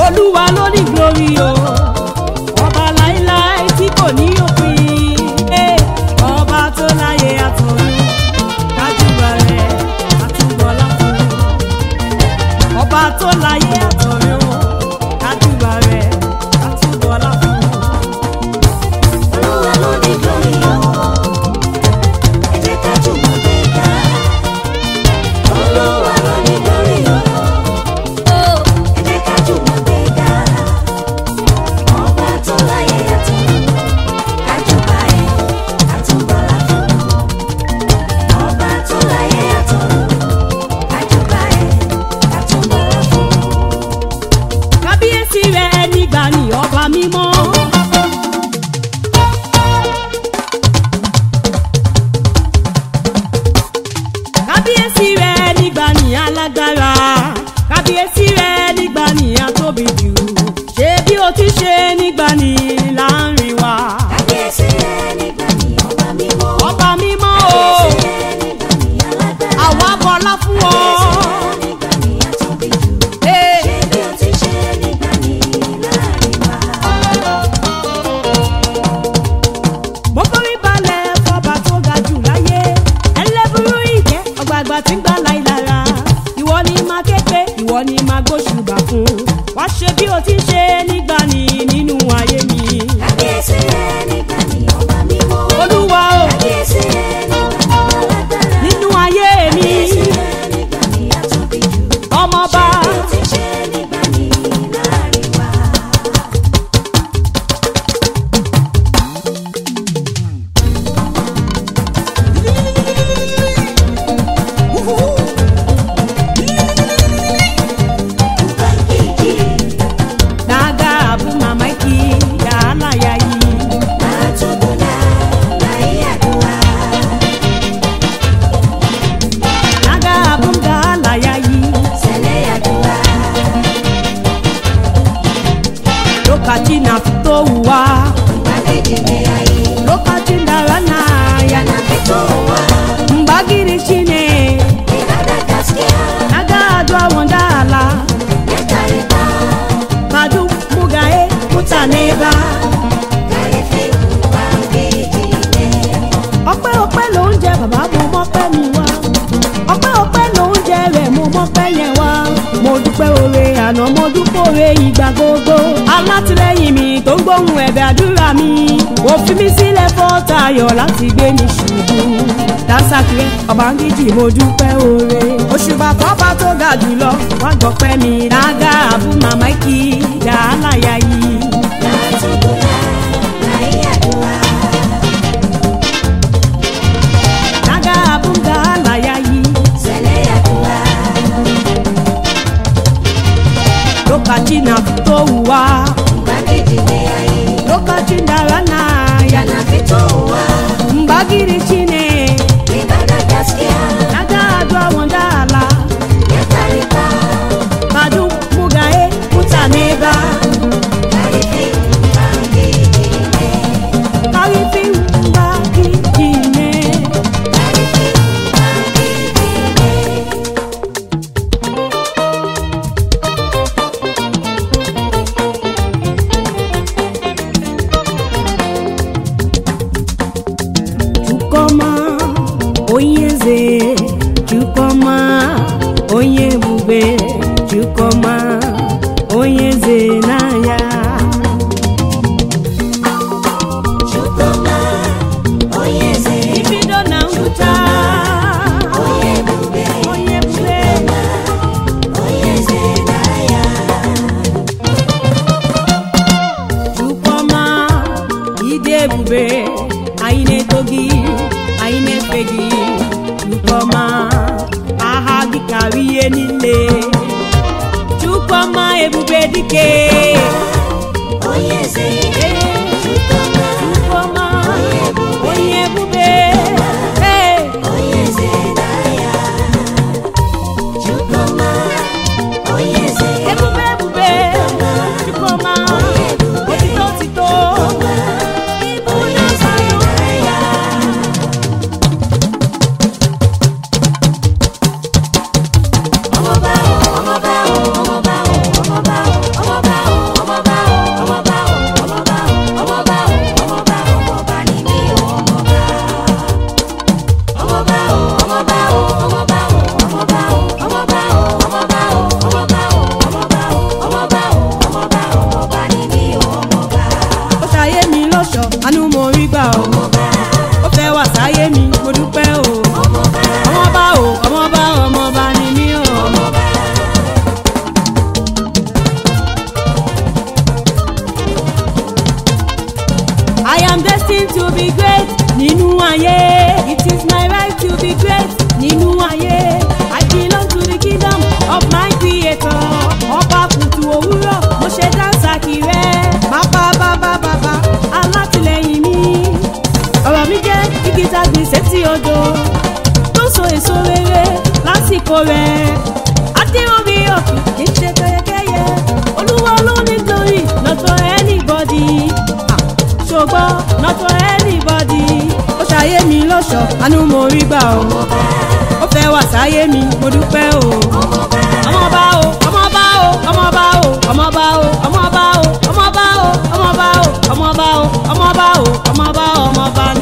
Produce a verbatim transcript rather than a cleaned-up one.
Olúwa ló ní glory o ọba láíláí tí kò ní òpin ọba tó láyé àtọ̀run kájúbà rẹ̀ àtúbọ̀lá fún ọba tó láyé àtọ̀run kájúbà rẹ̀ àtúbọ̀lá fún. Olúwa ló ní glory o ẹ jẹ́ ká jùmọ̀ gbé ga. Olúwa ló ní glory o ẹ jẹ́ ká jùmọ̀ gbé ga. Ọba tó láyé àtọ̀run kájúbà ẹ̀ àtúbọ̀lá fún. Ọba tó láyé àtọ̀run kájúbà ẹ̀ àtúbọ̀lá fún. Kábíyèsí rẹ̀ nígbà ní ọba mímọ́. Kábíyèsí rẹ̀ nígbà ní alágbára. Kábíyèsí rẹ̀ nígbà ní atóbi jù. Ṣé bí o ti ṣe nígbà ní láàrin wa. Kábíyèsí rẹ̀ nígbà ní ọba mímọ́. Ọba mímọ́ o, Kábíyèsí rẹ̀ nígbà ní alágbára. àwa bọlá fún ọ. Kábíyèsí rẹ̀ nígbà ní atóbi jù. Ee, Ṣé bí o ti ṣe nígbà ní láàrin wa. mo forí balẹ̀ fọba tó ga jù láyé. Ẹlẹ́bùrú ìjẹ́ ọ̀gbàgbà tí ń gbà láìlára. Ìwọ ni máa ké pé, ìwọ ni máa gbóṣùbà fún. Wá ṣe bí o ti ṣe nígbà ní nínú ayé mi. Kábíyèsí rẹ̀ nígbà ní ọba mímọ́. Olúwa o, Kábíyèsí rẹ̀ nígbà ní alágbára. nínú ayé mi, Kábíyèsí rẹ̀ nígbà ní atóbi jù. ọmọba. Ṣé bí o ti ṣe nígbà ní láàrin wa. Naga abu mamaiki ya ala ya yi. Àtúbọ̀lá láyé àdúrà. Naga abu ga ala ya yi. Sẹ̀lẹ̀ àdúrà. Lokaci na fito wa. Ìgbàkejì ní ayé. Lokaci da rana ya. Yana fito wa. Mbagiri shine. Ibada gaskiya. Naga adwa wanda ala. Ya kariba. Madu mugaye mutane ba. Kàrífì ìgbàkejì ní. Ọpẹ́ ọpẹ́ ló ń jẹ bàbá mo mọ́pẹ́ mi wá. Ọpẹ́ ọpẹ́ ló ń jẹ rẹ̀ mo mọ́pẹ́ yẹn wá. Mo dúpẹ́ oore àná mo dúpẹ́ oore ìgbà gbogbo. Alátìlẹ́yìn mi tó ń gbóhùn ẹ̀bẹ̀ àdúrà mi. Kò fi mí sílẹ̀ fọ́tà ayọ̀ láti gbé mi ṣubú. Dásàkìrẹ́ Ọbángíjì mo dúpẹ́ oore. Òṣùbà fọ́ba tó ga jùlọ wá gbọ́pẹ́ mi. Naga abu mamaiki ya alaya yìí. Àtúbọ̀lá láyé àdúrà. Naga abu ga alaya yìí. Sẹ̀lẹ̀ àdúrà. Lokaci na fito wa. Ìgbàkejì ní ayé. Lokaci da rana ya. Yana fito wa. Mbagiri shine. Ibada gaskiya. Naga adwa wanda ala. Ya kariba. Madu mugaye mutane ba. Kàrífì ìgbàkejì ní. Karifi mbagiri ne. Kàrífì ìgbàkejì ní. Chukoma onyeze. Chukoma onye bube. Chukoma onyeze na ya. Chukwuma onye eze. Ibido na ngwụcha. Onye ebube. Onye bube. Onye eze n'agha. Chukwuma ịdị ebube. Anyị na-eto gị, anyị na-efe gị. Chukwuma aha gị karịa ihe niile. Chukwuma ebube dike. Onye eze. Ee, Chukwuma. Chukwuma Onye ebube. onye ebube. Ee, Onye eze n'agha. Chukwuma. Onye eze. ebube ebube. Chukwuma otito otito. Onye eze n'agha. Ọmọba o, ọmọba o, ọmọba o, ọmọba o, ọmọba o. gbà o ó fẹ́ wà sáyé mi mo dúpẹ́ o ọmọọba o ọmọọba ọmọọba ni mí o. I am destined to be great nínú ayé. It is my right to be great nínú ayé. I belong to the kingdom of my creator. Ọba kùtù òwúrọ̀ mo ṣe dáńsà kìrẹ́. Bàbá bàbá bàbá alátìlẹyìn mi. Ọ̀rọ̀ mi jẹ́ igi tàgbìn sétí odò tó so èso rere lásìkò rẹ̀. Adéwọ̀bí òkè kì í ṣe kẹyẹkẹyẹ. Olúwa ló ní glory not for anybody. Ṣùgbọ́n not for anybody. Ó ṣayé mi lọ́ṣọ̀ọ́ àánú mo rí gbà o. Ó fẹ́ wà sáyé mi mo dúpẹ́ o. Ọmọọba o ọmọọba o ọmọọba o ọmọọba o ọmọọba o ọmọọba o ọmọọba o ọmọọba o ọmọọba o ọmọọba o ọmọọba